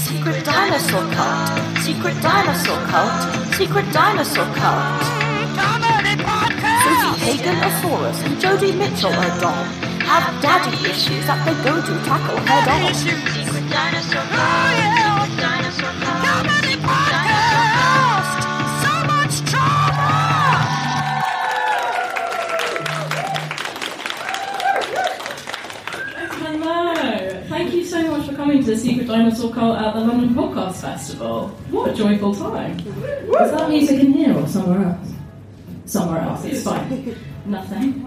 Secret dinosaur cult. Secret dinosaur cult. Secret dinosaur cult. Sophie Hagen of Forest and Jodie Mitchell of Dom have daddy issues that they're going to tackle head on. Secret dinosaur cult. Secret dinosaur cult. Comedy podcast. So much trauma. Hello. Thank you so much for coming to the Secret Dinosaur Cult at the London Podcast Festival. What a joyful time. Is that music in here or somewhere else? Somewhere else, it's fine. Nothing.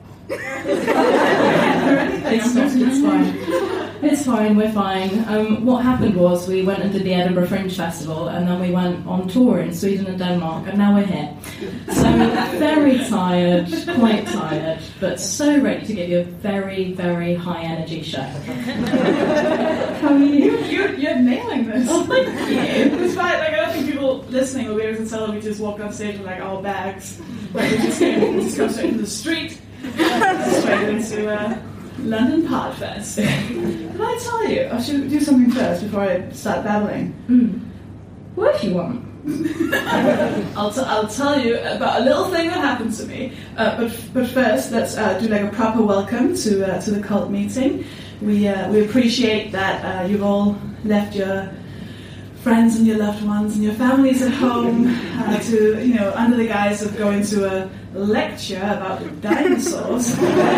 It's fine. It's fine, we're fine. What happened was we went and did the Edinburgh Fringe Festival and then we went on tour in Sweden and Denmark and now we're here. So very tired, quite tired, but so ready to give you a very, very high energy show. How are you? You're nailing this. Oh, thank you. It's fine. Like, I don't think people listening will be able to tell that we just walked on stage with like our bags. Like we just come straight into the street, straight into London Podfest. Did I tell you? I should do something first before I start babbling. What if you want? I'll tell you about a little thing that happened to me. But first, let's do like a proper welcome to the cult meeting. We appreciate that you've all left your friends and your loved ones and your families at home to under the guise of going to a lecture about dinosaurs.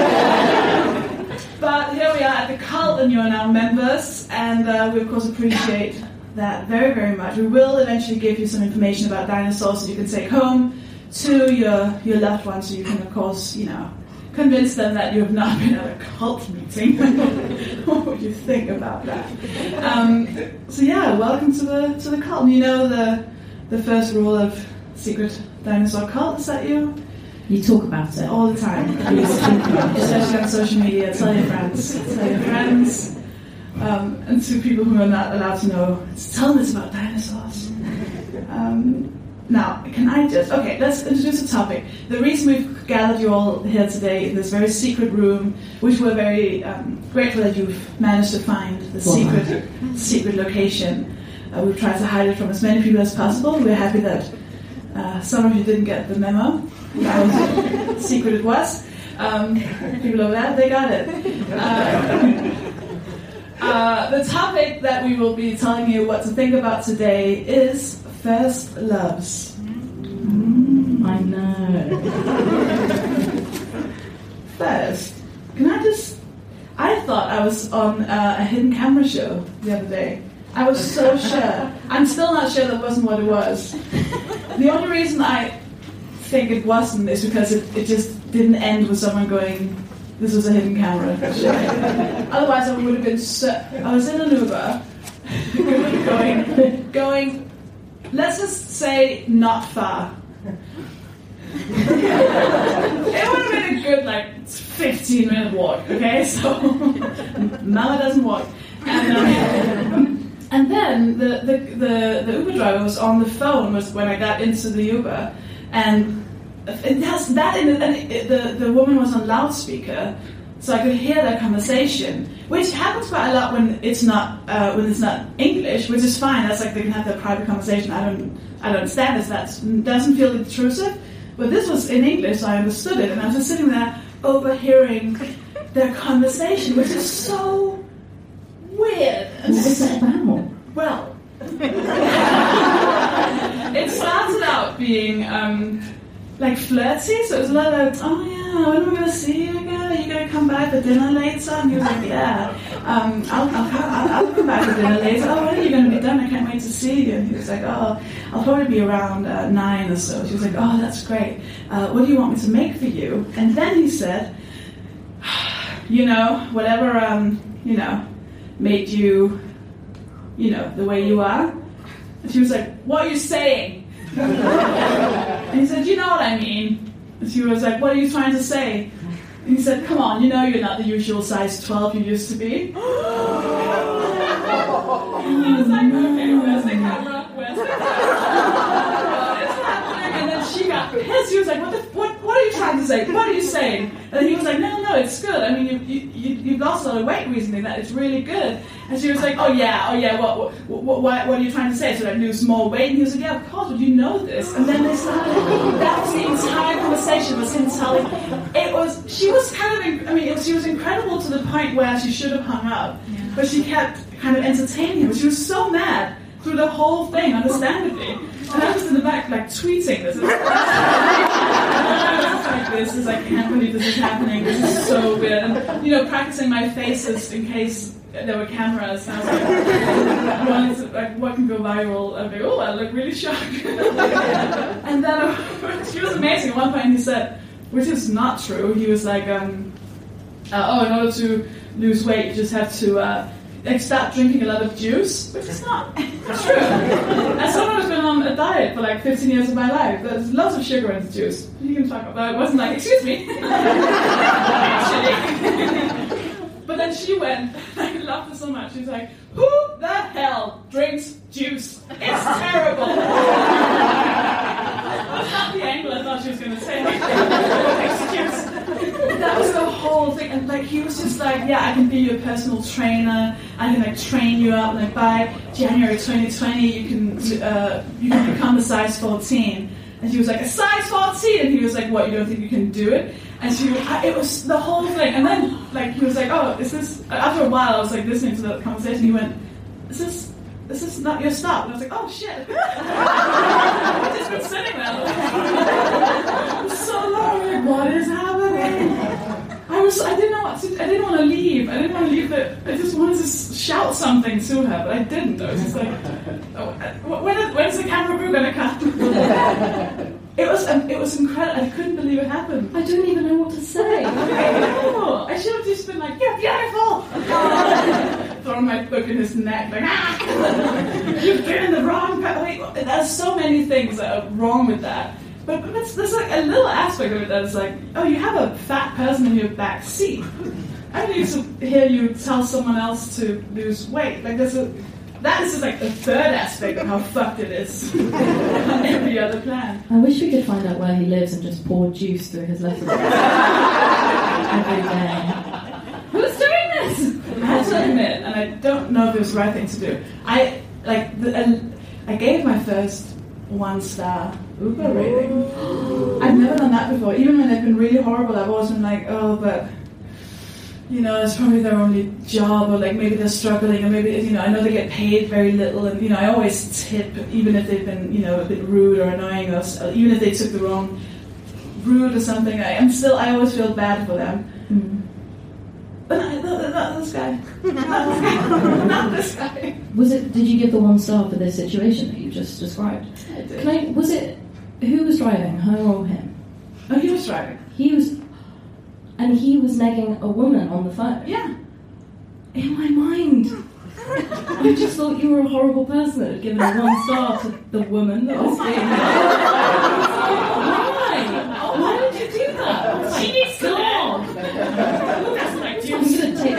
But here we are at the cult, and you are now members, and we of course appreciate that very, very much. We will eventually give you some information about dinosaurs that you can take home to your loved ones, so you can of course convince them that you have not been at a cult meeting. What would you think about that? So yeah, welcome to the cult. And you know the first rule of Secret Dinosaur Cult is that you talk about it all the time, especially on social media. Tell your friends, and to people who are not allowed to know, tell them it's about dinosaurs. Now, let's introduce the topic. The reason we've gathered you all here today in this very secret room, which we're very grateful that you've managed to find the secret location. We've tried to hide it from as many people as possible. We're happy that some of you didn't get the memo. That was secret it was. People over there, they got it. The topic that we will be telling you what to think about today is first loves. I know. First, I thought I was on a hidden camera show the other day. I was so sure. I'm still not sure that wasn't what it was. The only reason I think it wasn't is because it just didn't end with someone going, this was a hidden camera show. Otherwise I would have been I was in an Uber going, let's just say not far. It would have been a good 15-minute walk, okay? So Mama doesn't walk. And then the Uber driver was on the phone when I got into the Uber, and it has that in it, and the woman was on loudspeaker, so I could hear their conversation, which happens quite a lot when it's not English, which is fine. That's they can have their private conversation. I don't understand this. That doesn't feel intrusive. But this was in English, so I understood it, and I was just sitting there overhearing their conversation, which is so weird. What was it about? Well, it started out being flirty, so it was a lot of, oh yeah, when are we going to see you again? Are you going to come back for dinner later? And he was like, yeah, I'll come back for dinner later. Oh, when are you going to be done? I can't wait to see you. And he was like, oh, I'll probably be around 9 or so. She was like, oh, that's great. What do you want me to make for you? And then he said, whatever, made you, the way you are. And she was like, what are you saying? And he said, you know what I mean. And she was like, what are you trying to say? And he said, come on, you're not the usual size 12 you used to be. I was like, okay, where's the camera? Where's the camera? What is happening? And then she got pissed. She was like, what are you trying to He's like, what are you saying? And he was like, no, it's good. I mean, you've lost a lot of weight recently. That it's really good. And she was like, oh yeah. What are you trying to say? So I lose more weight? And he was like, yeah, of course. But you know this. And then they started. That was the entire conversation. Was him telling. She was she was incredible to the point where she should have hung up, but she kept kind of entertaining him. She was so mad through the whole thing, understandably. And I was in the back, like, tweeting this. I can't believe this is happening. This is so weird. And, practicing my faces in case there were cameras. And I was like, what can go viral? I'd be, I look really shocked. And then she was amazing. At one point he said, which is not true, he was like, in order to lose weight, you just have to start drinking a lot of juice, which is not true. As someone who's been on a diet for like 15 years of my life, there's lots of sugar in the juice. You can talk about it. It wasn't like, excuse me. Actually. But then she went, I loved her so much, she was like, who the hell drinks juice? It's terrible. That's not the angle I thought she was going to say. Excuse. That was the whole thing, and like he was just like, yeah, I can be your personal trainer. I can like train you up. Like by January 2020, you can become a size 14. And she was like, a size 14, and he was like, what? You don't think you can do it? And it was the whole thing. And then like he was like, oh, is this? After a while, I was like listening to the conversation. He went, is this not your stuff? And I was like, oh shit. I've just been sitting there so long, like, what is happening? I didn't want to leave. I I just wanted to shout something to her, but I didn't. I was just like, when's the camera crew gonna come? It was incredible. I couldn't believe it happened. I don't even know what to say. I should have just been like, you're beautiful. Throwing my book in his neck, like, you've been in the wrong path. There's so many things that are wrong with that. But there's like a little aspect of it that is like, oh, you have a fat person in your back seat. I need to hear you tell someone else to lose weight. Like that is just like the third aspect of how fucked it is on every other plan. I wish we could find out where he lives and just pour juice through his letterbox every day. Who's doing this? I have to admit, and I don't know if it was the right thing to do. I gave my first 1-star Uber rating. I've never done that before. Even when they've been really horrible, I've always been like, oh, but it's probably their only job, or like maybe they're struggling, or maybe I know they get paid very little, and I always tip even if they've been a bit rude or annoying us, even if they took the wrong route or something. I always feel bad for them. Mm. But not this guy. Not this guy. Did you give the 1 star for this situation that you just described? I did. Who was driving, her or him? Oh, he was driving. And he was negging a woman on the phone? Yeah. In my mind, I just thought you were a horrible person that had given a 1 star to the woman that was being Why? Why did you do that? She needs to God. That's like I'm going to take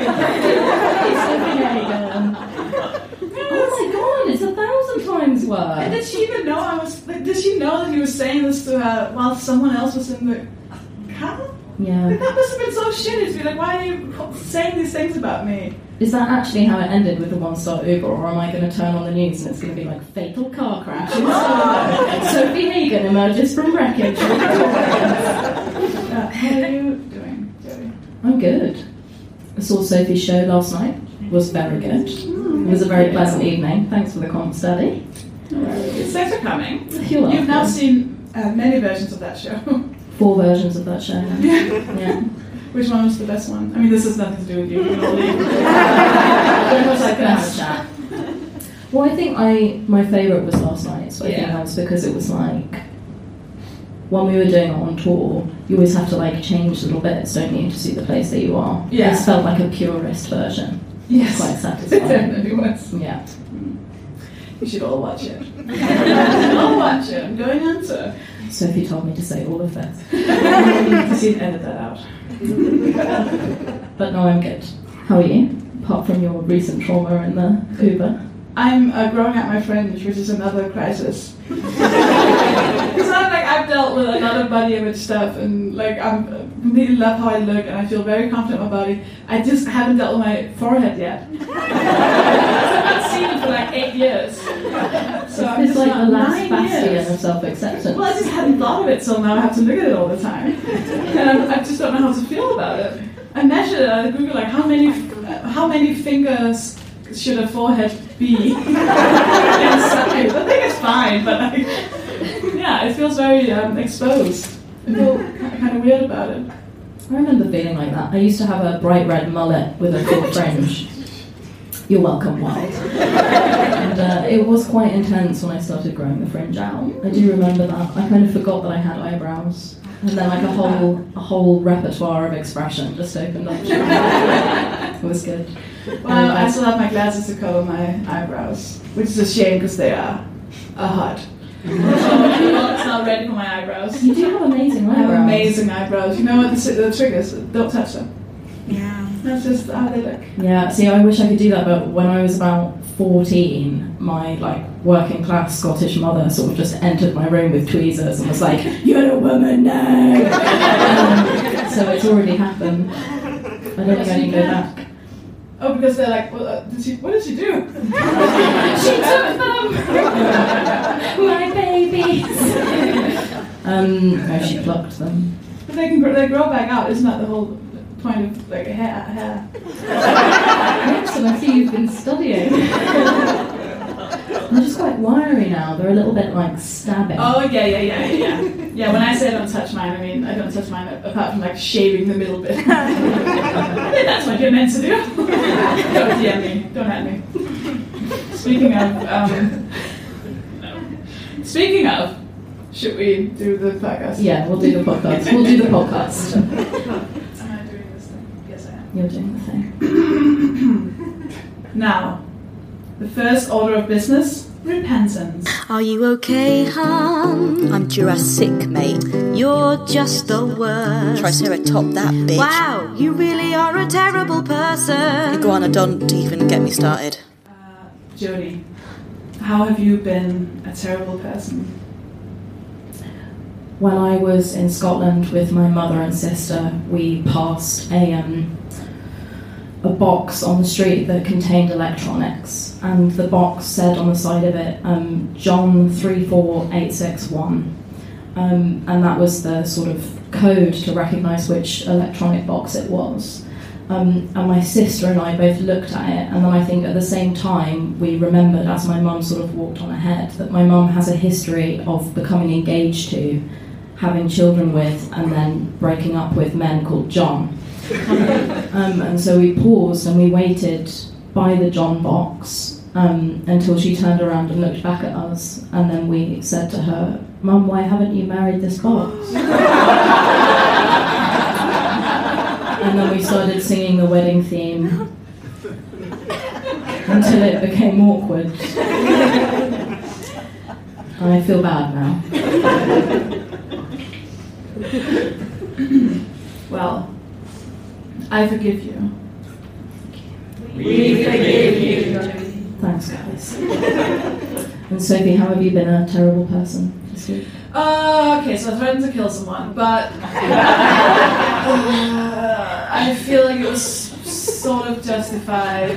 Oh my God, it's 1,000 times worse. And did she even know did she know that he was saying this to her while someone else was in the car? Yeah. That must have been so shitty to be like, why are you saying these things about me? Is that actually how it ended with the 1-star Uber, or am I going to turn on the news and it's going to be like, fatal car crash? Sophie Hagen emerges from wreckage. How are you doing, Joey? I'm good. I saw Sophie's show last night. It was very good. It was a very pleasant evening. Thanks for the comments, Daddy. Thanks for coming. You've now seen many versions of that show. 4 versions of that show. Yeah. Which one was the best one? I mean, this has nothing to do with you. You can all leave. What was like that? Well, I think my favourite was last night. So I think that was because it was like, when we were doing it on tour, you always have to like change little bits, don't you, to suit the place that you are. Yeah. This felt like a purist version. Yes. Quite satisfying. It definitely was. Yeah. You should all watch it. All watch it. I'm going on to. Sophie told me to say all of this. You can edit that out. But no, I'm good. How are you? Apart from your recent trauma in the Uber. I'm growing out my French, which is another crisis. Because I I've dealt with a lot of body image stuff, and like I completely love how I look, and I feel very confident in my body. I just haven't dealt with my forehead yet. I've seen it for like 8 years. So I'm It's just like the last 9 bastion years. of self-acceptance. Well, I just hadn't thought of it, so now I have to look at it all the time, and I just don't know how to feel about it. I measured it on Google, like how many fingers should a forehead be inside? I think it's fine, but like, yeah, it feels very exposed. I feel kind of weird about it. I remember feeling like that. I used to have a bright red mullet with a full fringe. You're welcome, Wild. And it was quite intense when I started growing the fringe out. I do remember that. I kind of forgot that I had eyebrows. And then like a whole repertoire of expression just opened up. It was good. Well, I still have my glasses to cover my eyebrows, which is a shame because they are a hut. It's not ready for my eyebrows. You do have amazing I eyebrows. have amazing eyebrows. You know what the trick is? Don't touch them. Yeah. That's just how they look. Yeah, see, I wish I could do that, but when I was about 14, my like working class Scottish mother sort of just entered my room with tweezers and was like, "You're a woman now." So it's already happened. I don't think I can go back. Oh, because they're like, well, what did she do? She took them! My babies! No, she plucked them. But they grow back out. Isn't that the whole point of like hair? Excellent, I see you've been studying. They're just quite wiry now. They're a little bit like stabbing. Oh, yeah. Yeah, when I say don't touch mine, I mean I don't touch mine apart from like shaving the middle bit. I think that's what you're meant to do. Don't DM me. Don't at me. Speaking of, should we do the podcast? Yeah, we'll do the podcast. We'll do the podcast. Am I doing this thing? Yes, I am. You're doing the thing. Now, the first order of business, repentance. Are you okay, hon? I'm Jurassic, mate. You're just the worst. Triceratop that bitch. Wow, you really are a terrible person. Iguana, don't even get me started. Jodie, how have you been a terrible person? When I was in Scotland with my mother and sister, we passed a box on the street that contained electronics, and the box said on the side of it, John 34861, and that was the sort of code to recognise which electronic box it was. And my sister and I both looked at it, and then I think at the same time we remembered, as my mum sort of walked on ahead, that my mum has a history of becoming engaged to, having children with, and then breaking up with men called John. And so we paused and we waited by the John box until she turned around and looked back at us, and then we said to her, "Mum, why haven't you married this box?" And then we started singing the wedding theme until it became awkward. And I feel bad now. Well, I forgive you. We forgive you. Thanks, guys. And Sophie, how have you been a terrible person this week? Okay, so I threatened to kill someone, but I feel like it was sort of justified.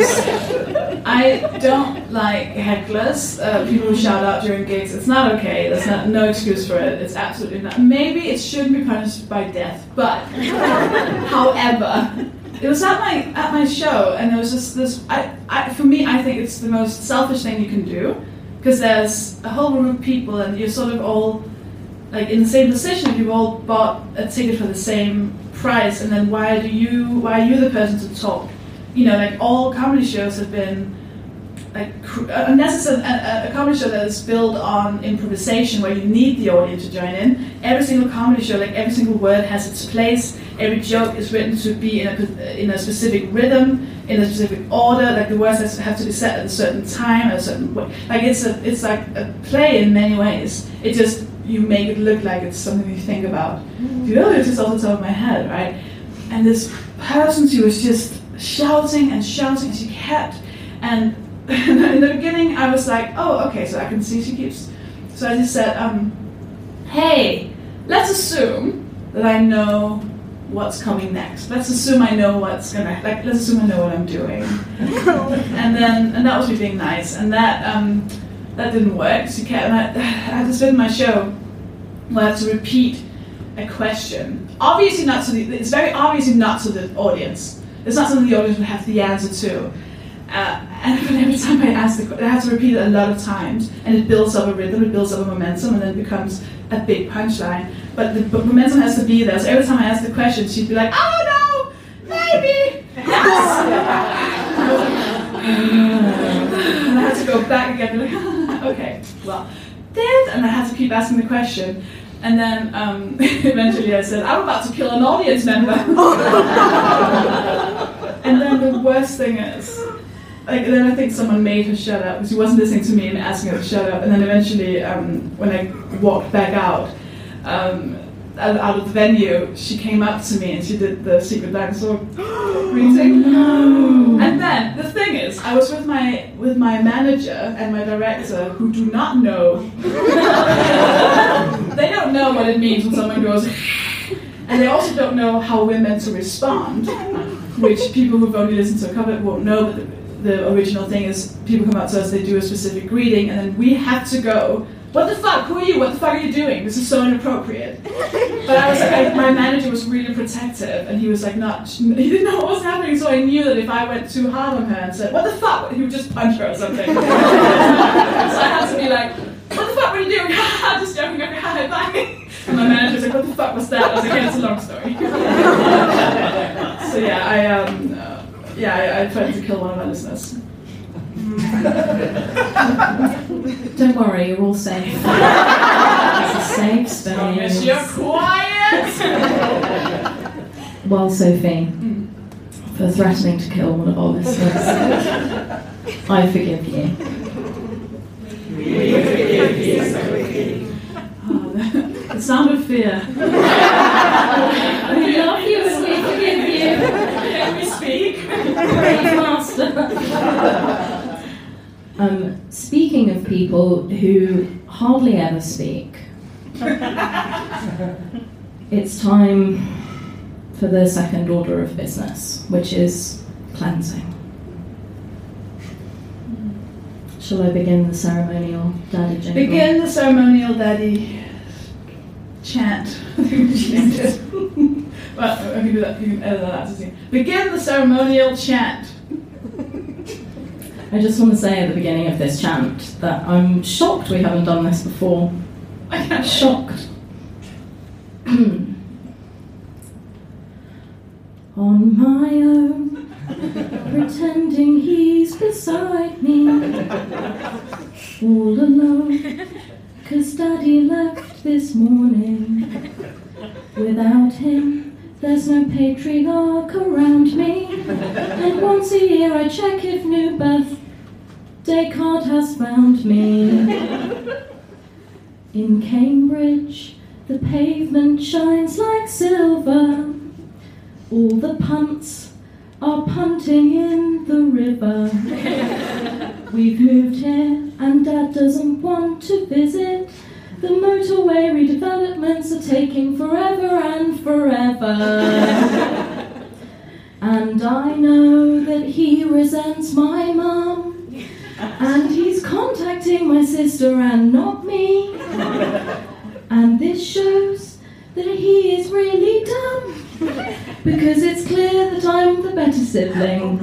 I don't like hecklers, people who shout out during gigs. It's not okay. There's no excuse for it. It's absolutely not. Maybe it shouldn't be punished by death, but however, it was at my show, and it was just this. For me, I think it's the most selfish thing you can do, because there's a whole room of people, and you're sort of all like in the same position. You've all bought a ticket for the same price, and then why are you the person to talk? You know, like all comedy shows have been like unless it's a comedy show that is built on improvisation, where you need the audience to join in. Every single comedy show, like every single word has its place. Every joke is written to be in a specific rhythm, in a specific order. Like the words have to be set at a certain time, at a certain way. Like it's like a play in many ways. It just, you make it look like it's something you think about. You know, it's just off the top of my head, right? And this person, she was just shouting and shouting, and she kept. And in the beginning, I was like, oh, okay, so I can see she keeps. So I just said, hey, let's assume that I know what's coming next. Let's assume I know let's assume I know what I'm doing. and that was me being nice, and that didn't work. So I had this bit in my show where I had to repeat a question. Obviously not to it's very obviously not to the audience. It's not something the audience would have the answer to. And every time I asked I had to repeat it a lot of times, and it builds up a rhythm, it builds up a momentum, and then it becomes a big punchline. But the momentum has to be there. So every time I asked the question, she'd be like, "Oh no, maybe yes." And I had to go back again, and be like, "Okay, well, and I had to keep asking the question. And then eventually I said, "I'm about to kill an audience member." And then the worst thing is, then I think someone made her shut up because she wasn't listening to me and asking her to shut up. And then eventually, when I walked back out of the venue, she came up to me and she did the secret dinosaur greeting. No. And then the thing is, I was with my manager and my director, who do not know. They don't know what it means when someone goes, and they also don't know how we're meant to respond, which people who've only listened to a cover won't know. But the original thing is, people come up to us, they do a specific greeting, and then we have to go, "What the fuck? Who are you? What the fuck are you doing? This is so inappropriate." But I was like, my manager was really protective, and he was like, he didn't know what was happening, so I knew that if I went too hard on her and said, "What the fuck?" he would just punch her or something. So I had to be like, "What the fuck were you doing?" Just joking, okay, hi, bye. And my manager was like, "What the fuck was that?" I was like, "Yeah, it's a long story." So yeah, I tried to kill one of my listeners. Don't worry, you're all safe. It's a safe space. You're quiet! Well, Sophie, for threatening to kill one of our listeners, I forgive you. We forgive you, Sophie. The sound of fear. We love you and we forgive you. Can we speak? Great master. Speaking of people who hardly ever speak, it's time for the second order of business, which is cleansing. Shall I begin the ceremonial daddy jingle? Begin the ceremonial daddy chant. Well, I can do that. You can edit that out to see. Begin the ceremonial chant. I just want to say at the beginning of this chant that I'm shocked we haven't done this before. I'm shocked. On my own, pretending he's beside me, all alone, 'cause Daddy left this morning. Without him, there's no patriarch around me, and once a year I check if new birthday card has found me. In Cambridge, the pavement shines like silver. All the punts are punting in the river. We've moved here and Dad doesn't want to visit. The motorway redevelopments are taking forever and forever. And I know that he resents my mum, and he's contacting my sister and not me. And this shows that he is really dumb, because it's clear that I'm the better sibling.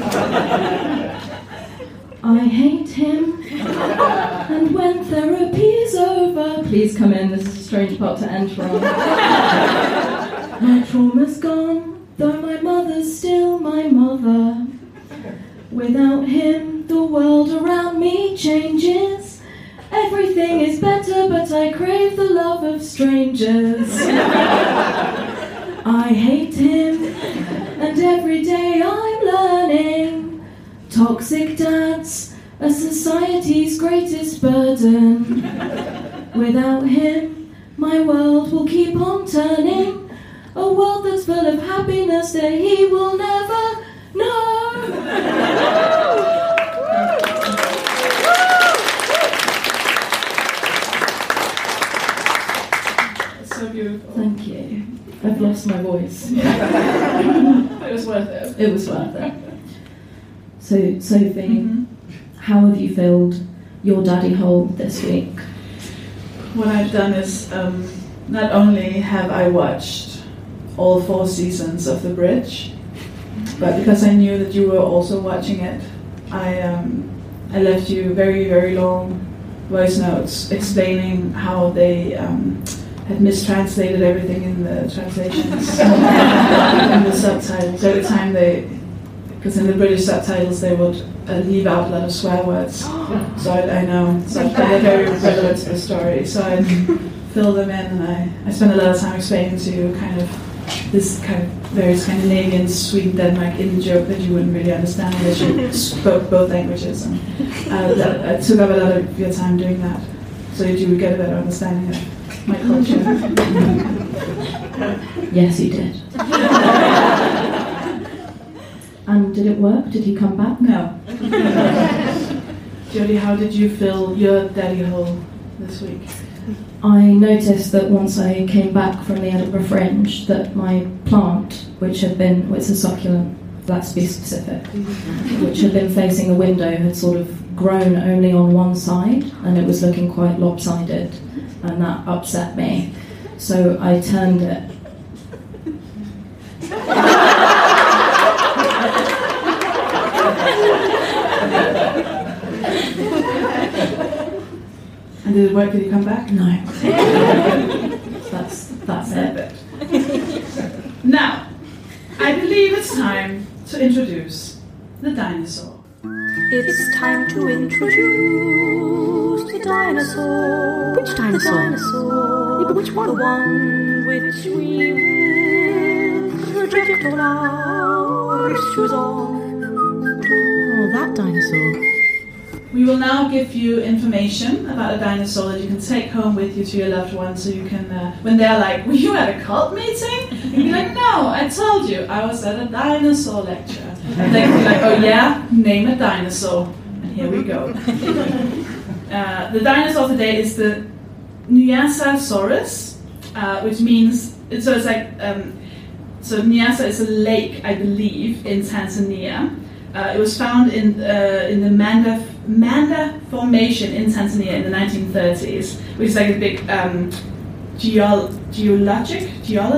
I hate him, and when therapy's over, please come in, this is a strange part to enter on. My trauma's gone, though my mother's still my mother. Without him, the world around me changes. Everything is better, but I crave the love of strangers. I hate him, and every day I'm learning. Toxic dads are society's greatest burden. Without him, my world will keep on turning. A world that's full of happiness that he will never know. I've lost my voice. It was worth it. It was worth it. So, Sophie, how have you filled your daddy hole this week? What I've done is, not only have I watched all 4 seasons of The Bridge, but because I knew that you were also watching it, I left you very, very long voice notes explaining how they had mistranslated everything in the translations in the subtitles. Every time because in the British subtitles they would leave out a lot of swear words. So I know, so they're very relevant to the story. So I fill them in, and I spend a lot of time explaining to you kind of this kind of very Scandinavian, Sweden, Denmark in joke that you wouldn't really understand unless you spoke both languages. And I took up a lot of your time doing that, so that you would get a better understanding of my culture. Yes, you did. And did it work? Did he come back? No. Jodie, how did you fill your daddy hole this week? I noticed that once I came back from the Edinburgh Fringe that my plant, which had been, it's a succulent, let's be specific, which had been facing the window, had sort of grown only on one side, and it was looking quite lopsided, and that upset me. So I turned it. And did it work? Did you come back? No. That's it. Now, I believe it's time to introduce the dinosaur. It's time to introduce the dinosaur. Which dinosaur? The dinosaur. Yeah, but which one? The one which we will project all our issues on. Oh, that dinosaur. We will now give you information about a dinosaur that you can take home with you to your loved ones, so you can, when they're like, were you at a cult meeting? You can be like, no, I told you, I was at a dinosaur lecture. And they can be like, oh yeah, name a dinosaur. And here we go. The dinosaur of the day is the Nyasasaurus, which means, so it's like, so Nyasa is a lake, I believe, in Tanzania. It was found in the Manda Formation in Tanzania in the 1930s, which is like a big geologic.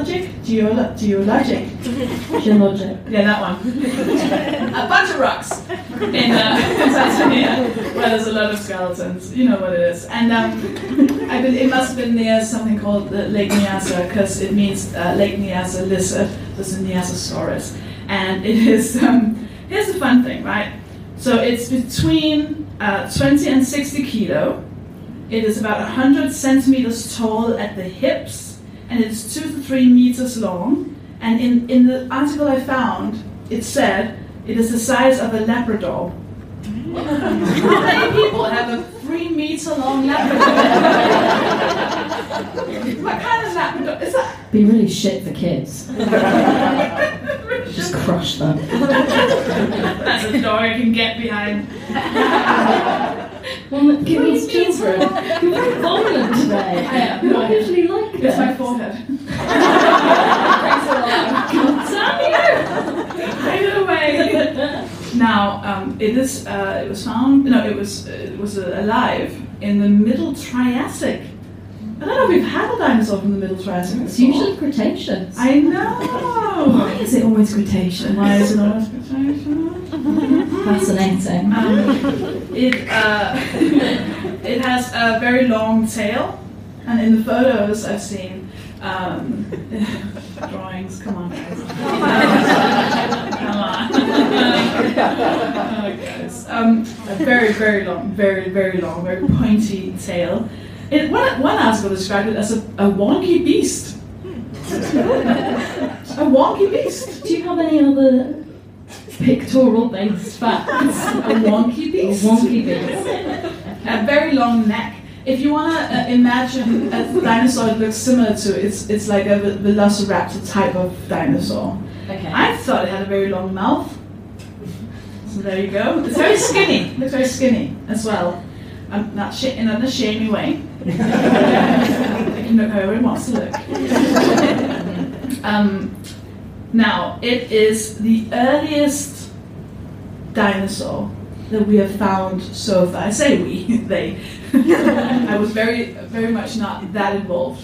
Yeah, that one. A bunch of rocks in Tanzania, where there's a lot of skeletons. You know what it is. And it must have been near something called the Lake Nyasa, because it means Lake Nyasa lizard. So it's a Nyasasaurus, and it is. Here's the fun thing, right? So it's between 20 and 60 kilo. It is about 100 centimeters tall at the hips, and it's 2 to 3 meters long. And in the article I found, it said it is the size of a Labrador. How many people have a 3-meter long Labrador? What kind of Labrador is that? Be really shit for kids. Just crush them. That's a dog I can get behind. Well, kids, children, you're very violent today. I am. You don't usually like this. It's my forehead. Hide it away. Now, it was found. No, it was alive in the Middle Triassic. I don't know if we've had a dinosaur from the Middle Triassic. It's usually Cretaceous. I know. Why is it always Cretaceous? Why is it always Cretaceous? Fascinating. It has a very long tail, and in the photos I've seen, drawings. Come on, guys. Come on. Oh, guys. A very, very long, very long, very pointy tail. One article described it as a wonky beast. A wonky beast. Do you have any other pictorial-based facts? A wonky beast. A wonky beast. A very long neck. If you want to imagine a dinosaur that looks similar to it, it's like a velociraptor type of dinosaur. Okay. I thought it had a very long mouth. So there you go. It's very skinny. It looks very skinny as well. I'm not in a shamey way. It can look however it wants to look. Now, it is the earliest dinosaur that we have found so far. I say we, they. I was very, very much not that involved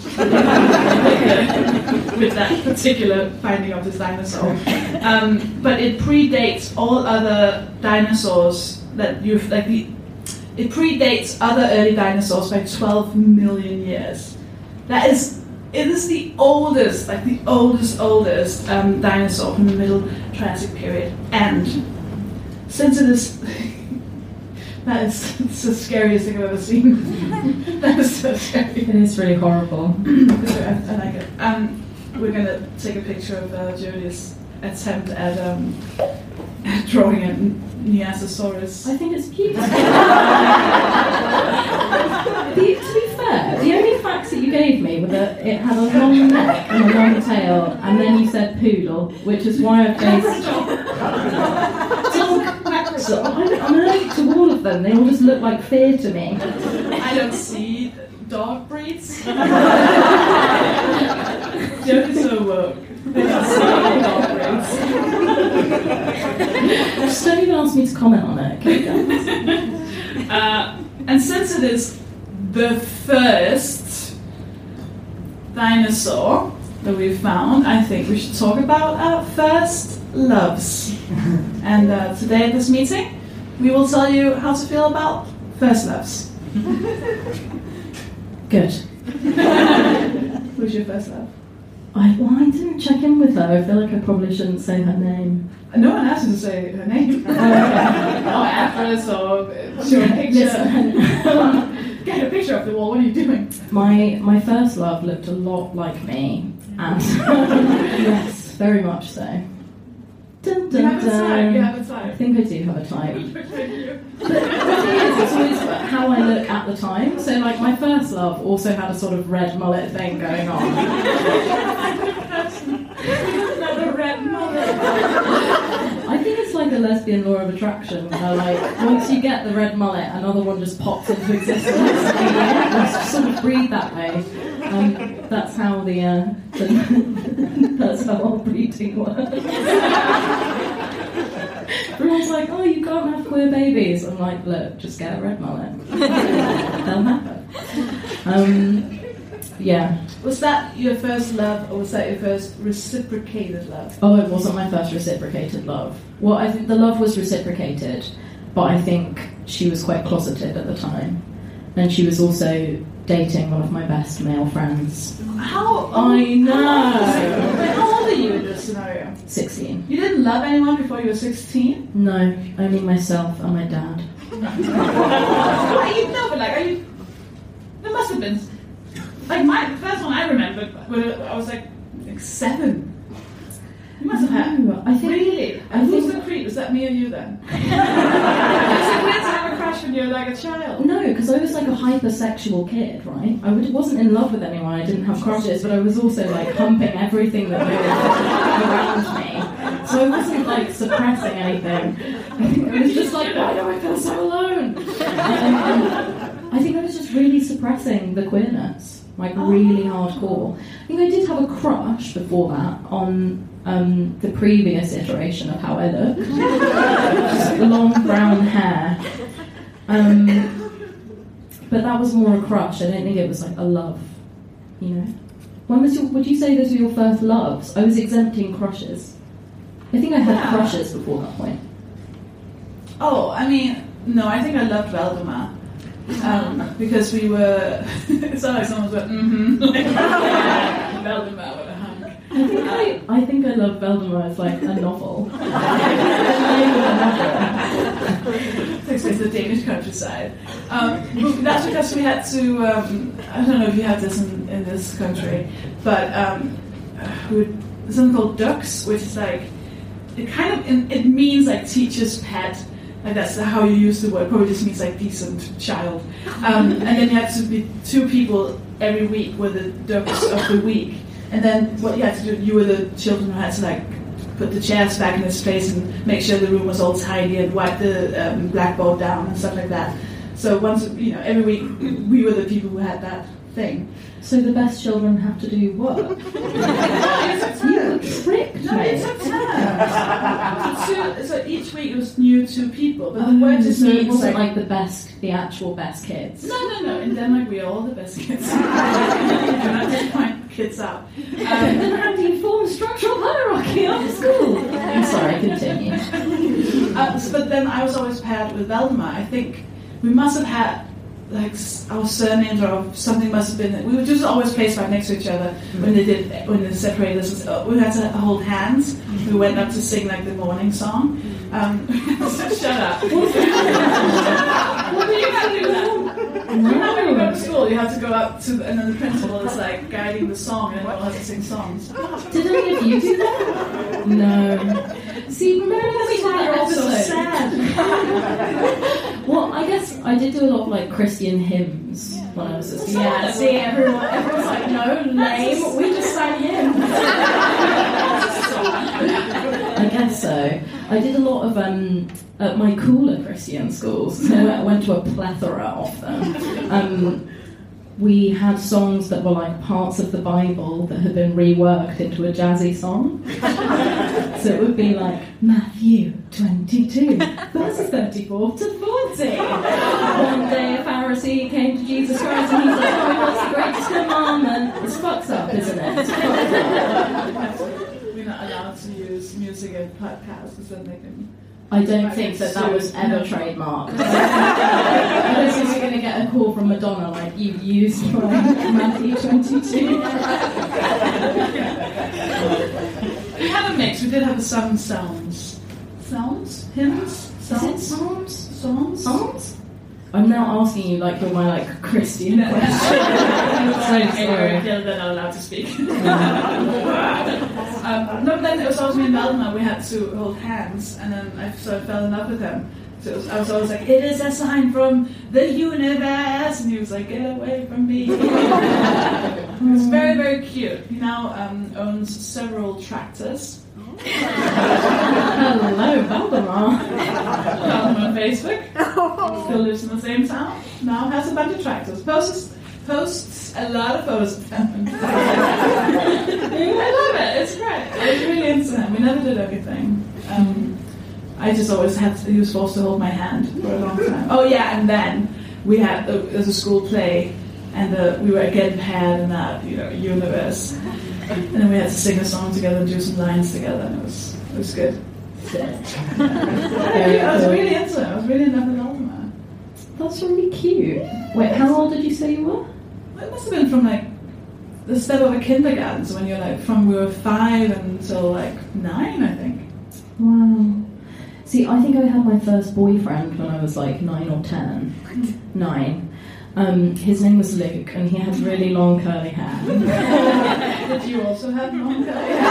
with that particular finding of this dinosaur. But it predates all other dinosaurs that you've, it predates other early dinosaurs by 12 million years. It is the oldest, oldest dinosaur from the Middle Triassic period. And since it is, it's the scariest thing I've ever seen. That is so scary. It is really horrible. I like it. We're going to take a picture of Jodie's attempt at drawing a Neanderthasaurus. I think it's cute. To be fair, the only facts that you gave me were that it had a long neck and a long tail, and then you said poodle, which is why I've based... So I'm allergic to all of them. They all just look like fear to me. I don't see dog breeds. Jodie's so woke. I don't see dog breeds. Just don't even ask me to comment on it, okay, guys? And since it is the first dinosaur that we've found, I think we should talk about our first loves. And today at this meeting, we will tell you how to feel about first loves. Good. Who's your first love? I didn't check in with her. I feel like I probably shouldn't say her name. No one asked you to say her name. Or actress, or show a picture. Get a picture off the wall. What are you doing? My first love looked a lot like me, and yes, very much so. Dun, dun, You have a type. dun. You have a I type. think I do have a type. Thank you. But the thing is, it's always how I look at the time. So, like, my first love also had a sort of red mullet thing going on. Another red mullet. I think it's like a lesbian law of attraction, where, like, once you get the red mullet, another one just pops into existence. It's sort of breed that way. That's how that's how our breeding works. Everyone's like, oh, you can't have queer babies. I'm like, look, just get a red mullet. They'll happen. Yeah. Was that your first love, or was that your first reciprocated love? Oh, it wasn't my first reciprocated love. Well, I think the love was reciprocated, but I think she was quite closeted at the time. And she was also dating one of my best male friends. How? I know. How old are you in this scenario? 16. You didn't love anyone before you were 16? No, only myself and my dad. You know, but like, there must have been. Like, the first one I remember, when I was like 7. You must have had. No, I think. Really? And who's the creep? Was that me or you then? It's like weird to have a crush when you're like a child. No, because I was like a hypersexual kid, right? I wasn't in love with anyone, I didn't have crushes, but I was also like humping everything that moved around me. So I wasn't like suppressing anything. I think I was just like, why do I feel so alone? I think I was just really suppressing the queerness, like really hardcore. I think I did have a crush before that on the previous iteration of how I looked. Just long brown hair. But that was more a crush. I don't think it was like a love, you know. Would you say those were your first loves? I was exempting crushes. I think I had crushes before that point. Oh, I mean, no, I think I loved Valdemar. Because we were... It's not like someone's like, Valdemar with a hunk. I think I love Valdemar as like a novel. Takes place in the Danish countryside. That's because we had to... I don't know if you have this in this country, but there's something called ducks, which is like... It means like teacher's pet. Like that's how you use the word. Probably just means like decent child. And then you had to be 2 people every week were the ducks of the week. And then what you had to do, you were the children who had to like put the chairs back in its place and make sure the room was all tidy and wipe the blackboard down and stuff like that. So once, every week we were the people who had that thing. So the best children have to do work. You tricked No, me. it's a term. So each week it was new 2 people, but the word is So it means wasn't like the actual best kids. No. In Denmark, we are all the best kids. You cannot take my kids out. Then how do you form structural hierarchy after school? I'm sorry, continue. But then I was always paired with Valdemar. I think we must have had like our surnames or something must have been. We would just always place right next to each other when they separated us. We had to hold hands. We went up to sing like the morning song. Shut up. What do you have to do that? You know when you go to school, you have to go up to, and then the principal is like guiding the song, and everyone has to sing songs. Did any of you do that? No. See, remember when we did that Also episode? sad. Well, I guess I did do a lot of like Christian hymns when I was a student. Yeah, see, everyone's like, no, lame. We just sang hymns. I guess so. I did a lot of at my cooler Christian schools. So I went to a plethora of them. We had songs that were like parts of the Bible that had been reworked into a jazzy song. So it would be like Matthew 22, verses 34 to 40. One day a Pharisee came to Jesus Christ and he's like, oh, what's the greatest commandment? It's fucked up, isn't it? It's fucked up. We're not allowed to use music in podcasts because then they can. I don't think that was ever trademarked. I don't think we're going to get a call from Madonna like, you've used my Matthew 22. We had a mix. We did have some sounds. Sounds? Hymns? Is it songs? Songs? Songs? I'm now asking you like you're my like Christian question. Sorry, they're not allowed to speak. No, but then it was always me and Valdemar. We had to hold hands, and then I fell in love with him. So I was always like, it is a sign from the universe, and he was like, get away from me. It was very, very cute. He now owns several tractors. Hello, Valdemar. Found him on Facebook. Still lives in the same town. Now has a bunch of tractors. Posts a lot of photos of them. I love it. It's great. I was really into him. We never did everything. I just always he was supposed to hold my hand for a long time. Oh yeah, and then we had there's a school play, and we were again paired in that universe. And then we had to sing a song together and do some lines together, and it was good. I was really into it. I was really in love with Valdemar. That's really cute. Wait, how old did you say you were? It must have been from like the step of a kindergarten, so when you're like we were 5 until like 9, I think. Wow. See, I think I had my first boyfriend when I was like 9 or 10. 9. His name was Luke, and he had really long curly hair. Did you also have long curly hair?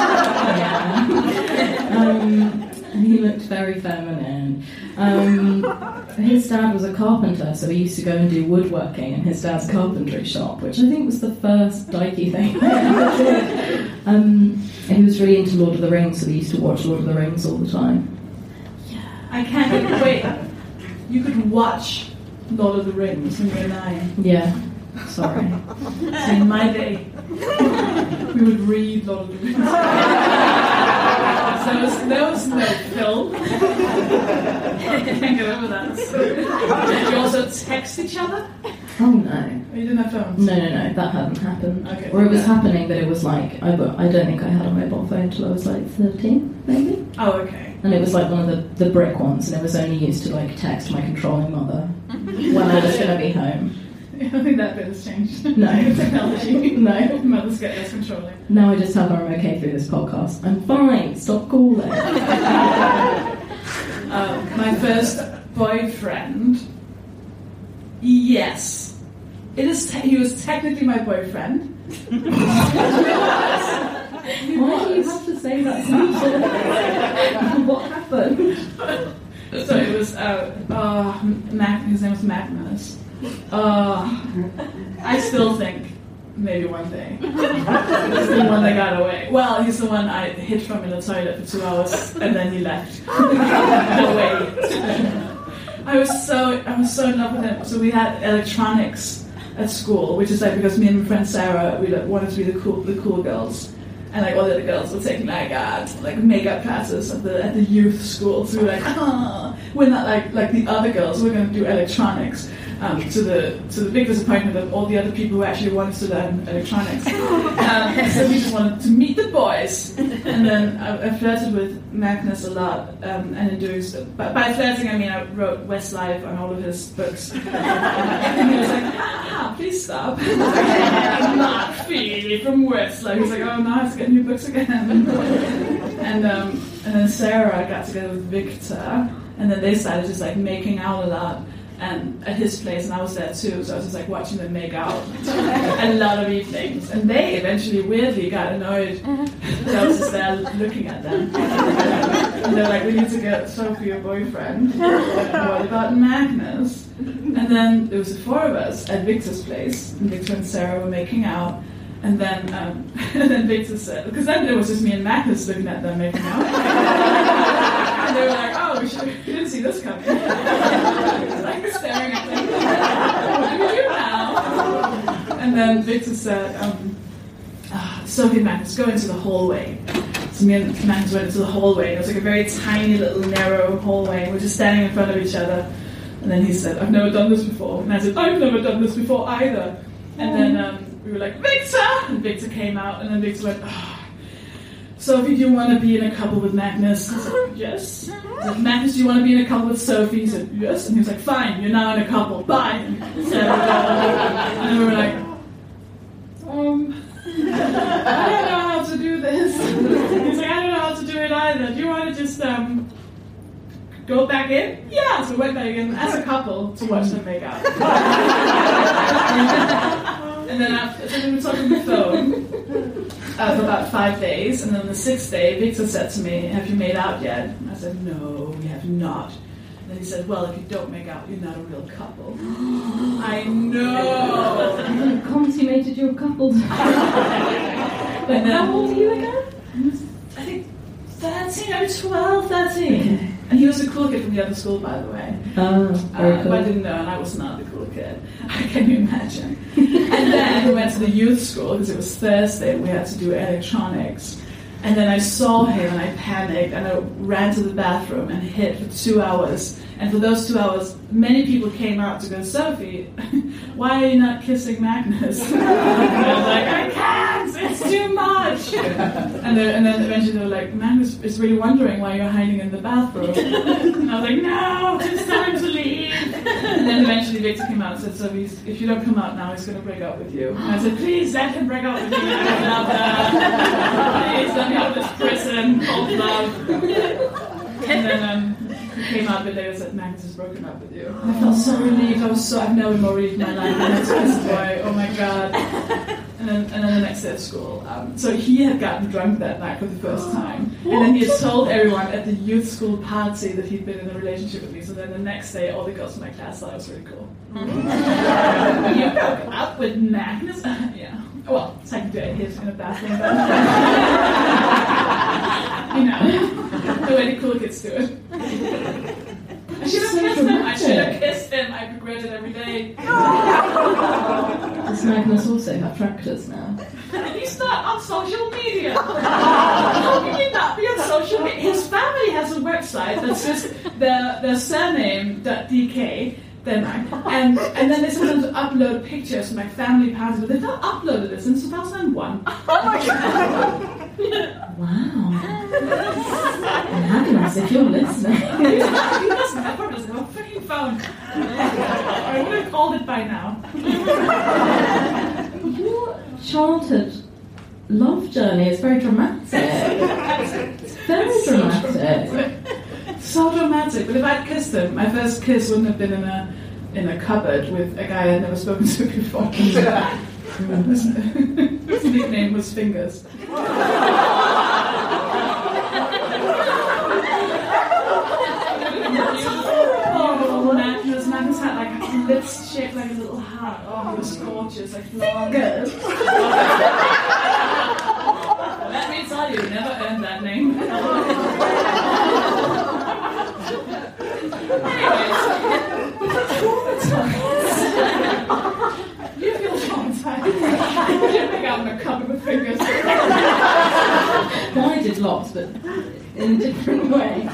Yeah. He looked very feminine. His dad was a carpenter, so he used to go and do woodworking in his dad's carpentry shop, which I think was the first dykey thing I ever did. And he was really into Lord of the Rings, so we used to watch Lord of the Rings all the time. I can't wait. You could watch Lord of the Rings when you were 9. Yeah, sorry. So in my day, we would read Lord of the Rings. So there was no film. I can't get over that. Did you also text each other? Oh no. Or you didn't have phones? No, that hadn't happened. Okay. Or it was happening, but it was like, I don't think I had a mobile phone until I was like 13, maybe? Oh, okay. And it was like one of the brick ones, and it was only used to like text my controlling mother when I was going to be home. I don't think that bit has changed. No. Technology. No. Mothers get less controlling. Now I just tell her I'm okay through this podcast. I'm fine, stop calling. My first boyfriend, yes. He was technically my boyfriend. Why do you have to say that? What happened? So it was, his name was Magnus. I still think maybe one day. He's the one that got away. Well, he's the one I hid from in the toilet for 2 hours and then he left. Away. I was so in love with him. So we had electronics at school, which is like because me and my friend Sarah, we like, wanted to be the cool girls. And like all the other girls were taking like makeup classes at the youth school. So we were like, we're not like the other girls. We're going to do electronics. To the big disappointment of all the other people who actually wanted to learn electronics. So we just wanted to meet the boys. And then I flirted with Magnus a lot. And in doing so, by flirting I mean I wrote Westlife on all of his books. And he was like, please stop. I'm not Phoebe from Westlife. He was like, oh no, I have to get new books again. And then Sarah got together with Victor, and then they started just like making out a lot. And at his place, and I was there too, so I was just like watching them make out a lot of evenings. And they eventually weirdly got annoyed that I was just there looking at them. And they're like, we need to get Sophie a boyfriend. What about Magnus? And then there was the four of us at Victor's place, and Victor and Sarah were making out. And then Victor said, because then it was just me and Magnus looking at them making out. And they were like, oh, we didn't see this coming. Like staring at them. What do we do now? And then Victor said, Sophie and Magnus, go into the hallway. So me and Magnus went into the hallway. It was like a very tiny little narrow hallway. We're just standing in front of each other. And then he said, I've never done this before. And I said, I've never done this before either. And then we were like, Victor! And Victor came out, and then Victor went, Sophie, do you want to be in a couple with Magnus? I said, yes. I said, Magnus, do you want to be in a couple with Sophie? He said, yes. And he was like, fine, you're now in a couple. Bye. So, and then we were like, I don't know how to do this. He's like, I don't know how to do it either. Do you want to just go back in? Yeah. So we went back in as a couple to watch them make out. And then so we were talking on the phone for about 5 days, and then on the 6th day, Victor said to me, have you made out yet? I said, no, we have not. And then he said, well, if you don't make out, you're not a real couple. I know! You consummated your couple. But how old are you again? I think 13, maybe 12, 13. And he was the cool kid from the other school, by the way. Oh, very cool. But I didn't know, and I was not the cool kid. Can you imagine? And then we went to the youth school, because it was Thursday, and we had to do electronics. And then I saw him, and I panicked, and I ran to the bathroom and hid for 2 hours. And for those 2 hours, many people came out to go, Sophie, why are you not kissing Magnus? And I was like, I can't, it's too much. And then eventually they were like, Magnus is really wondering why you're hiding in the bathroom. And I was like, no, it's time to leave. And then eventually Victor came out and said, Sophie, if you don't come out now, he's going to break up with you. And I said, please, let him break up with me. I love that. Please, let me out of this prison called love. And then he came out a bit later and said, Magnus has broken up with you. And I felt so relieved. I've never more relieved in my life than this boy. Oh my god. And then the next day at school. So he had gotten drunk that night for the first time. And then he had told everyone at the youth school party that he'd been in a relationship with me. So then the next day, all the girls in my class thought it was really cool. You broke up with Magnus? Yeah. Well, second day, he's in a bathroom. You know, the way the cool kids do it. I should have kissed him. I regret it every day. Does Magnus also have tractors now? He's not on social media. How can you not be on social media? His family has a website that's just their surname.dk. And then they sometimes upload pictures of my family parties, but they've not uploaded it since 2001. Oh my god! Wow. Magnus, if you're listening. He doesn't. I probably doesn't have a freaking phone. I would have called it by now. Your childhood love journey is very dramatic. It's very dramatic. So dramatic. But if I'd kissed him, my first kiss wouldn't have been in a cupboard with a guy I'd never spoken to before. His nickname was Fingers. Oh, Magnus had like lips shaped like a little heart. Oh, he was gorgeous, like Fingers. Let me tell you, never earned that name. Anyways, you but in a different way.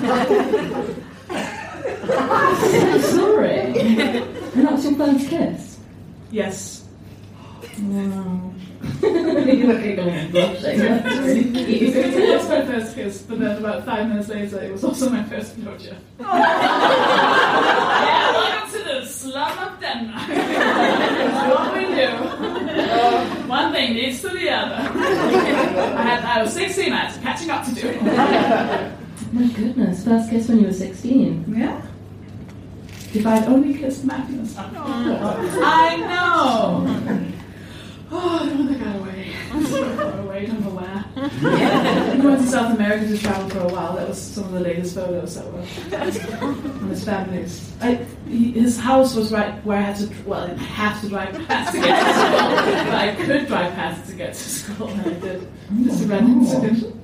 I'm sorry. And that was your first kiss? Yes. Wow. You were giggling and blushing. That's really cute. It was my first kiss, but then about 5 minutes later, it was also my first blowjob. Yeah, welcome to the slum of Denmark. That's what we do. One thing leads to the other. I was 16, I had some catching up to do. My goodness, first kiss when you were 16. Yeah. If I'd only kissed Magnus. I know! Oh, I don't want to get away. I'm so far away, don't know where. We went to South America to travel for a while. That was some of the latest photos that were on his family's. His house was right where I had to, well, I have to drive past to get to school. But I could drive past to get to school, and I did. Just a random incident.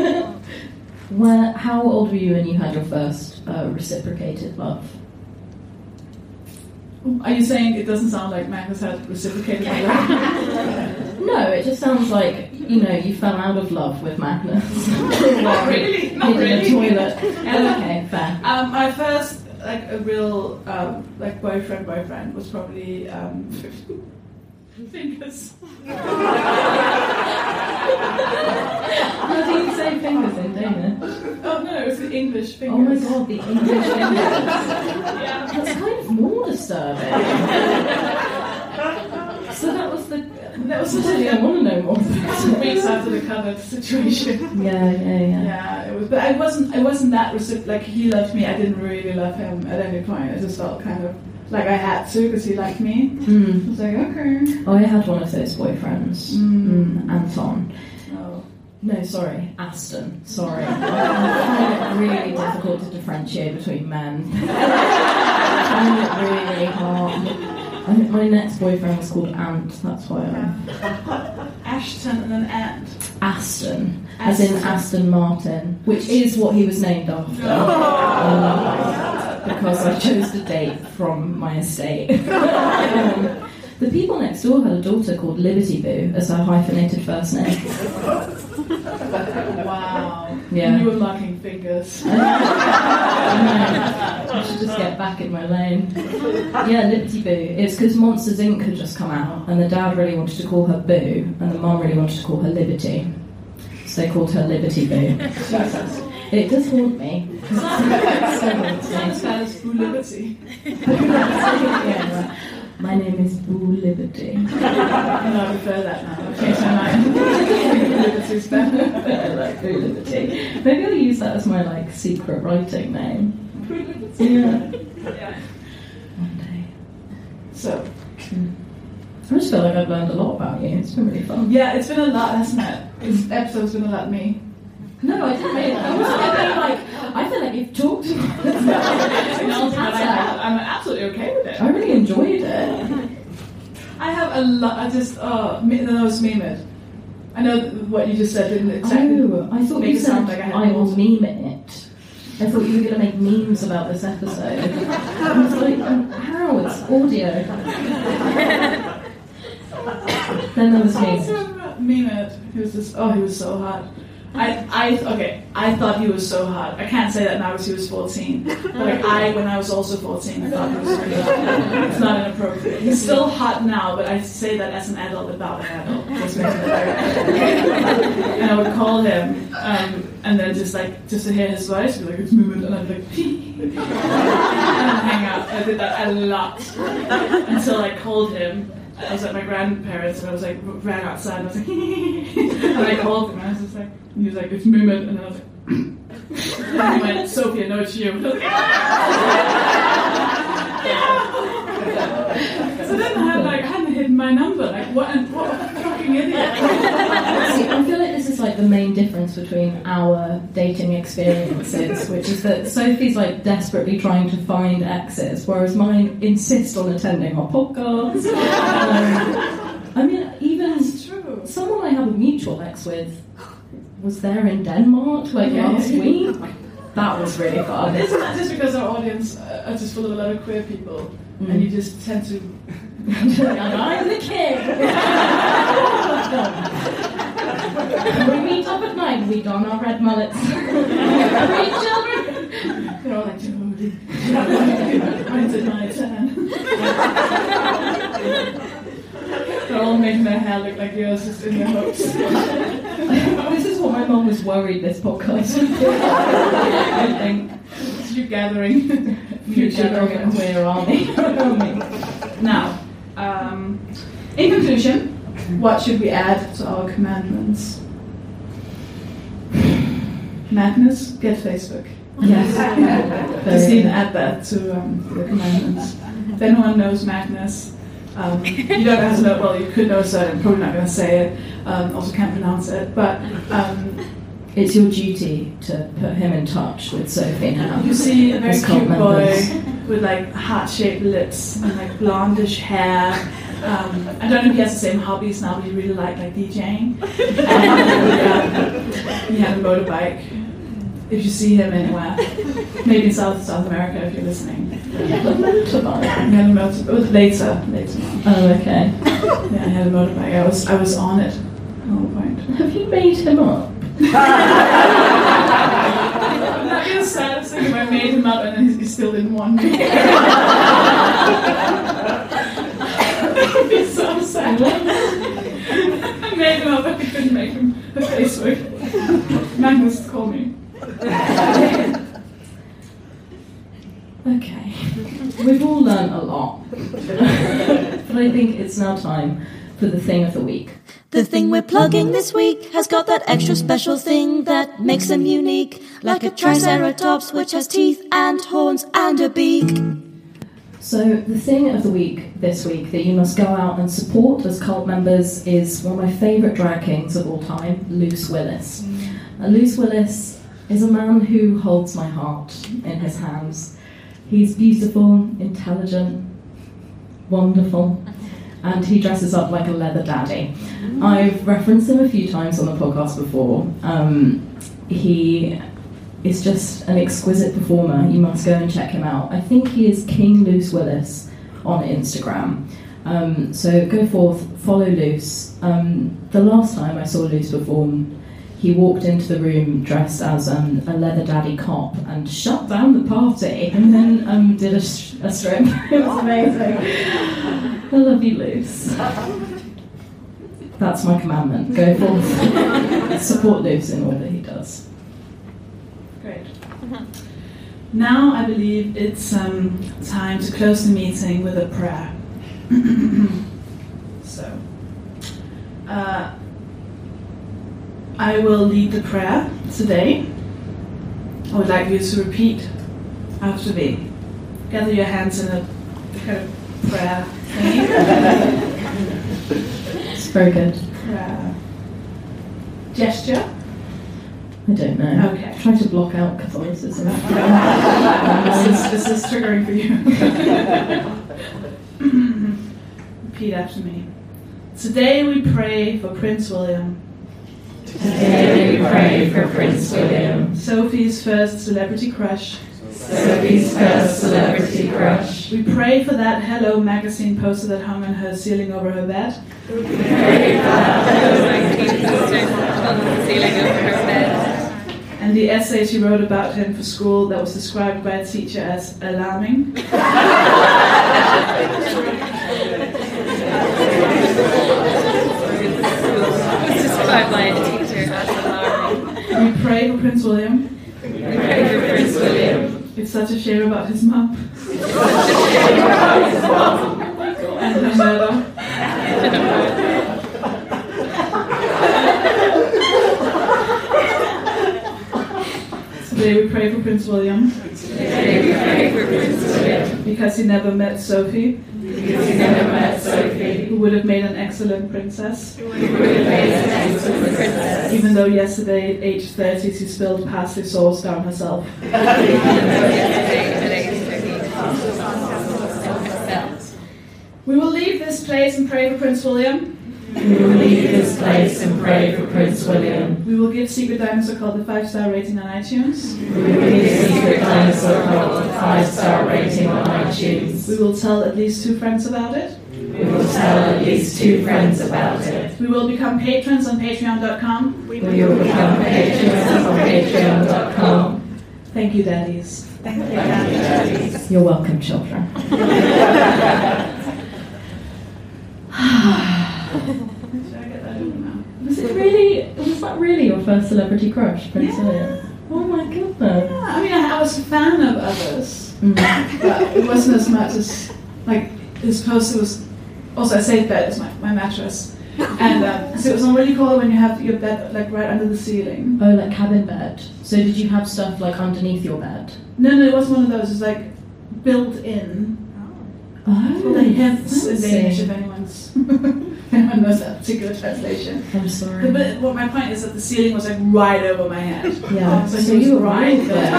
How old were you when you had your first reciprocated love? Are you saying it doesn't sound like Magnus had reciprocated my love? No, it just sounds like, you fell out of love with Magnus. Not really. In the toilet. Okay, fair. My first, a real, boyfriend was probably, fingers. How do you say fingers in Danish? Oh no, it was the English fingers. Oh my god, the English fingers. Yeah. That's kind of more disturbing. So that was I want to know more about it. Weeks after the covered situation. Yeah. Yeah, it was, but I wasn't that he loved me. I didn't really love him at any point. I just felt kind of like I had to because he liked me. I was like, okay. Oh, I had one of those boyfriends, Anton. Oh. No, sorry, Aston. Sorry. I find it really difficult to differentiate between men. I find it really hard. I think my next boyfriend was called Ant, that's why Ashton and then Ant. Aston, as in Aston Martin, which is what he was named after. Because I chose to date from my estate. The people next door had a daughter called Liberty Boo as her hyphenated first name. Wow. Yeah. And you were marking fingers. I should just get back in my lane. Yeah, Liberty Boo. It's because Monsters Inc. had just come out, and the dad really wanted to call her Boo, and the mum really wanted to call her Liberty. So they called her Liberty Boo. It does haunt me. Sounds as Boo Liberty. Yeah, my name is Boo Liberty. I prefer that now. I've changed my mind. Liberty's better. I like Boo Liberty. Maybe I'll use that as my secret writing name. Boo Liberty. Yeah. One day. So. I just feel like I've learned a lot about you. It's been really fun. Yeah, it's been a lot, hasn't it? This episode's been a lot me. No, I didn't mean that. I feel like you've talked about it. I'm absolutely okay with it. I really enjoyed it. I have a lot. That was Mehmet. I know what you just said didn't exactly. Oh, I thought you said I will meme it. I thought you were going to make memes about this episode. I was like, how? It's audio. Then there was Mehmet. He was just. Oh, he was so hot. I thought he was so hot. I can't say that now because he was 14. But when I was also 14, I thought he was really hot. It's not inappropriate. He's still hot now, but I say that as an adult about an adult. Just making it very and I would call him, and then just to hear his voice, be like, it's Mehmet, and I'd be like, and I'd hang out. I did that a lot until I called him. I was at my grandparents and I was ran outside and I was like, and I called him and I was just like, and he was like, it's Mehmet, and I was like, and he went, Sophia, no, it's you. So then I hadn't hidden my number. What a fucking idiot. See, I feel like this is the main difference between our dating experiences, which is that Sophie's desperately trying to find exes, whereas mine insist on attending our podcast. Even someone I have a mutual ex with was there in Denmark last week. That was really fun. Isn't that just because our audience are just full of a lot of queer people, and you just tend to... I'm the king! We meet up at night we don our red mullets. Three children. They're all like, totally. When's it my turn? They're all making their hair look like yours, just in their hopes. This is what my mum was worried this podcast would do. I think. It's you gathering. Future gathering a queer army. Now, in conclusion, what should we add to our commandments? Magnus, get Facebook. Yes. Just need to add that to the commandments. If anyone knows Magnus, you don't have to know, well, you could know so, I'm probably not going to say it, also can't pronounce it, but it's your duty to put him in touch with Sophie now. you see a very As cult cute members. boy with like heart-shaped lips and like blondish hair. I don't know if he has the same hobbies now, but he really liked like DJing. And he had a motorbike. If you see him anywhere, maybe in South America if you're listening. He had a motorbike. He had a motorbike. It was later. Oh, okay. Yeah, I had a motorbike. I was on it at one point. Have you made him up? That'd be the saddest thing if I made him up and then he still didn't want me. That'd be so sad. I made him up but I couldn't make him a Facebook. Magnus, call me. Okay. We've all learned a lot. But I think it's now time for the thing of the week. The thing we're plugging this week has got that extra special thing that makes them unique, like a triceratops which has teeth and horns and a beak. So the thing of the week this week that you must go out and support as cult members is one of my favourite drag kings of all time, Luce Willis. Luce Willis is a man who holds my heart in his hands. He's beautiful, intelligent, wonderful, and he dresses up like a leather daddy. I've referenced him a few times on the podcast before. He is just an exquisite performer. You must go and check him out. I think he is King Luce Willis on Instagram. So go forth, follow Luce. The last time I saw Luce perform, he walked into the room dressed as a leather daddy cop and shut down the party and then did a strip. It was amazing. I love you, Luce. That's my commandment. Go forth, support Luce in all that he does. Great. Now I believe it's time to close the meeting with a prayer. So, I will lead the prayer today. I would like you to repeat after me. Gather your hands in a kind of prayer thing. It's very good. Prayer gesture. I don't know. Okay. Try to block out Catholicism. This is triggering for you. Repeat after me. Today we pray for Prince William. Today we pray for Prince William. Sophie's first celebrity crush. Sophie's first celebrity crush. We pray for that Hello magazine poster that hung on her ceiling over her bed. We pray for that ceiling over her bed. And the essay she wrote about him for school that was described by a teacher as alarming. Described by a teacher as alarming. We pray for Prince William. We pray for Prince William. It's such a shame about his mum. And her murder. Today we pray for Prince William. Today we pray for Prince William. Because he never met Sophie. Because he never met Sophie. Who would have made an excellent princess. Who would have made an excellent princess. Even though yesterday at age 30 she spilled parsley sauce down herself. Even though yesterday at age 30 she spilled herself. We will leave this place and pray for Prince William. We will leave this place and pray for Prince William. We will give Secret Dinosaur Cult a 5-star rating on iTunes. We will give Secret Dinosaur Cult a 5-star rating on iTunes. We will tell at least 2 friends about it. We will tell at least 2 friends about it. We will become patrons on patreon.com. We will become patrons on patreon.com. Thank you, daddies. Thank you, Daddy. You're welcome, children. Should I get that over now? Was that really your first celebrity crush, Prince William? Oh my goodness. Yeah, I mean, I was a fan of others, Mm. but it wasn't as much as, like, his poster was, also a safe bed is my mattress. And so it was really cool when you have your bed, like, right under the ceiling. Oh, like cabin bed. So did you have stuff, like, underneath your bed? No, it wasn't one of those, it was, like, built in. Oh, Well, the hints in fancy. Danish, if anyone knows that particular translation. I'm sorry. But what my point is that the ceiling was like right over my head. Yeah, So, so he was you were right right there.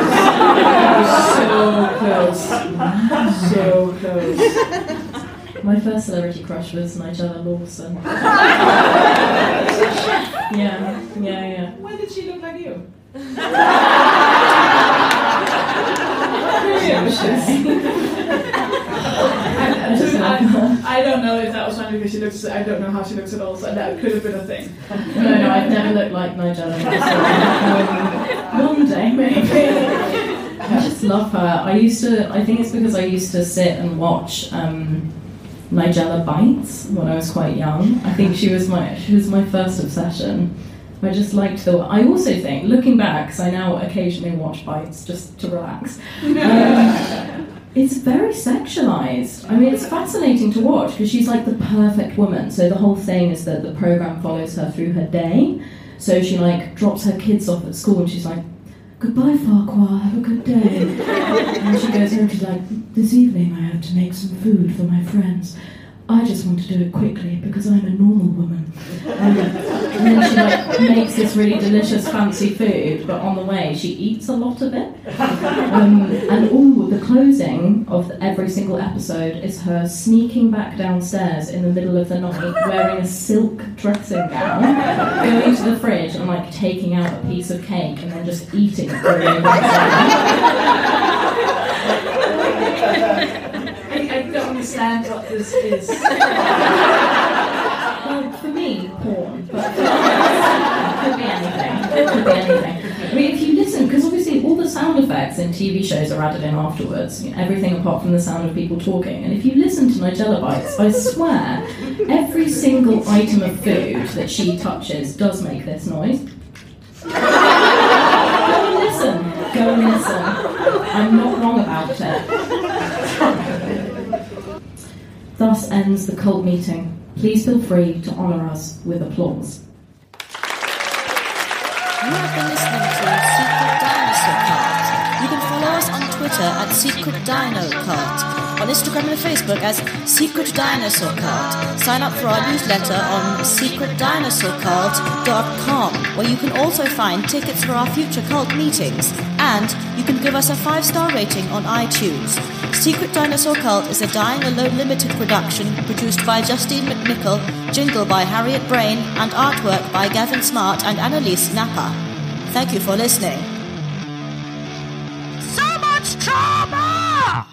So close. My first celebrity crush was Nigella Lawson. Yeah. When did she look like you? I don't know if that was funny because she looks. I don't know how she looks at all, so that could have been a thing. No, I've never looked like Nigella Lawson. One day, maybe. I just love her. I think it's because I used to sit and watch Nigella Bites when I was quite young. I think she was my first obsession. I just liked I also think, looking back, because I now occasionally watch Bites just to relax, it's very sexualized. I mean, it's fascinating to watch because she's like the perfect woman. So the whole thing is that the program follows her through her day. So she like drops her kids off at school and she's like, "Goodbye, Farquhar, have a good day." And she goes home, she's like, "This evening I have to make some food for my friends. I just want to do it quickly because I'm a normal woman." And then she like makes this really delicious fancy food, but on the way she eats a lot of it. And all the closing of every single episode is her sneaking back downstairs in the middle of the night, wearing a silk dressing gown, going to the fridge and like taking out a piece of cake and then just eating it. I don't understand what this is. Well, for me, porn. But it could be anything. It could be anything. I mean, if you listen, because obviously all the sound effects in TV shows are added in afterwards, everything apart from the sound of people talking. And if you listen to Nigella Bites, I swear, every single item of food that she touches does make this noise. Go and listen. I'm not wrong about it. Thus ends the cult meeting. Please feel free to honour us with applause. You have been listening to Secret Dinosaur Cult. You can follow us on Twitter at Secret Dino Cult, on Instagram and Facebook as Secret Dinosaur Cult. Sign up for our newsletter on secretdinosaurcult.com, where you can also find tickets for our future cult meetings, and you can give us a 5-star rating on iTunes. Secret Dinosaur Cult is a Dying Alone Limited production produced by Justine McNichol, jingle by Harriet Brain, and artwork by Gavin Smart and Annalise Napa. Thank you for listening. So much trauma!